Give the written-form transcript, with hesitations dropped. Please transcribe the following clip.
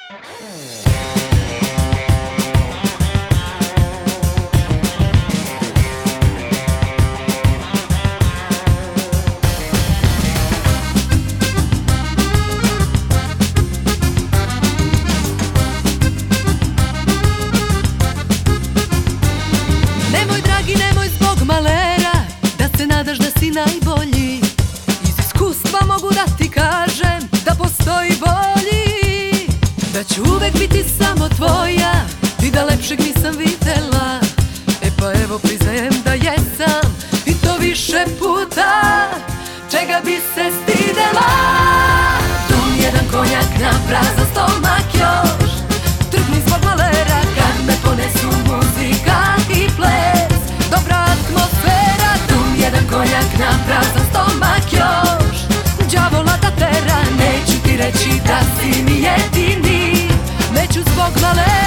Nemoj dragi, nemoj zbog malera da se nadaš da si najbolji. Iz iskustva mogu da ti kažem da postoji bolji, da ću uvek biti samo tvoja i da lepšeg nisam videla. E pa evo priznajem da jesam i to više puta, čega bi se stidela. Dom jedan konjak na prazan stomak još, trgni zbog malera kad me ponesu muzika i ples, dobra atmosfera. Dom jedan konjak na prazan stomak još, đavola da tera, neću ti reći da si mi jedini, neću zbog malera.